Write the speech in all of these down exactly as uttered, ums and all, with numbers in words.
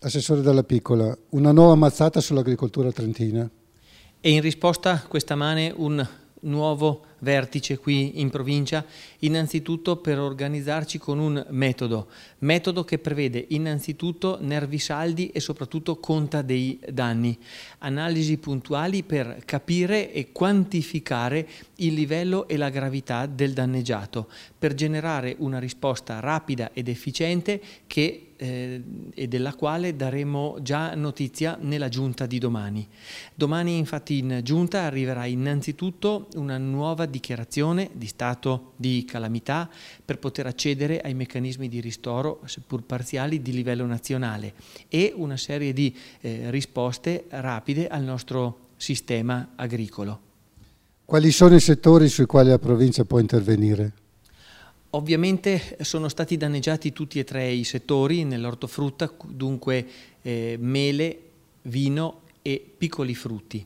Assessore Dalla Piccola, una nuova mazzata sull'agricoltura trentina. E in risposta questa mane un nuovo vertice qui in provincia, innanzitutto per organizzarci con un metodo, metodo che prevede innanzitutto nervi saldi e soprattutto conta dei danni, analisi puntuali per capire e quantificare il livello e la gravità del danneggiato, per generare una risposta rapida ed efficiente che eh, e della quale daremo già notizia nella giunta di domani. Domani infatti in giunta arriverà innanzitutto una nuova dichiarazione di stato di calamità per poter accedere ai meccanismi di ristoro, seppur parziali, di livello nazionale e una serie di eh, risposte rapide al nostro sistema agricolo. Quali sono i settori sui quali la provincia può intervenire? Ovviamente sono stati danneggiati tutti e tre i settori nell'ortofrutta, dunque eh, mele, vino e piccoli frutti.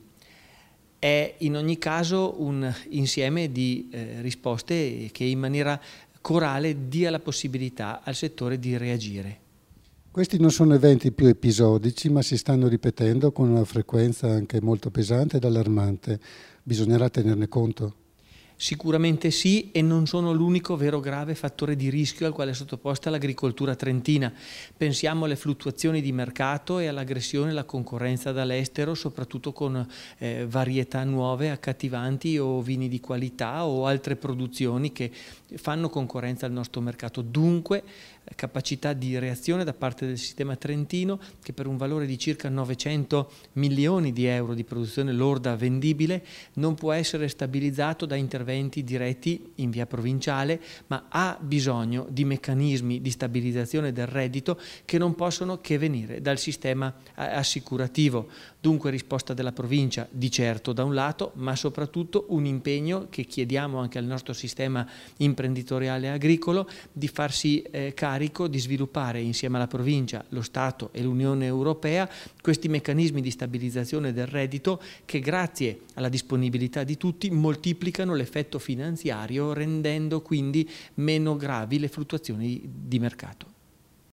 È in ogni caso un insieme di eh, risposte che in maniera corale dia la possibilità al settore di reagire. Questi non sono eventi più episodici, ma si stanno ripetendo con una frequenza anche molto pesante ed allarmante. Bisognerà tenerne conto? Sicuramente sì, e non sono l'unico vero grave fattore di rischio al quale è sottoposta l'agricoltura trentina. Pensiamo alle fluttuazioni di mercato e all'aggressione e alla concorrenza dall'estero, soprattutto con eh, varietà nuove, accattivanti o vini di qualità o altre produzioni che fanno concorrenza al nostro mercato. Dunque, capacità di reazione da parte del sistema trentino che per un valore di circa novecento milioni di euro di produzione lorda vendibile non può essere stabilizzato da interventi diretti in via provinciale, ma ha bisogno di meccanismi di stabilizzazione del reddito che non possono che venire dal sistema assicurativo. Dunque risposta della provincia di certo da un lato, ma soprattutto un impegno che chiediamo anche al nostro sistema imprenditoriale agricolo di farsi eh, carico di sviluppare insieme alla provincia, lo Stato e l'Unione Europea questi meccanismi di stabilizzazione del reddito che grazie alla disponibilità di tutti moltiplicano l'effetto finanziario rendendo quindi meno gravi le fluttuazioni di mercato.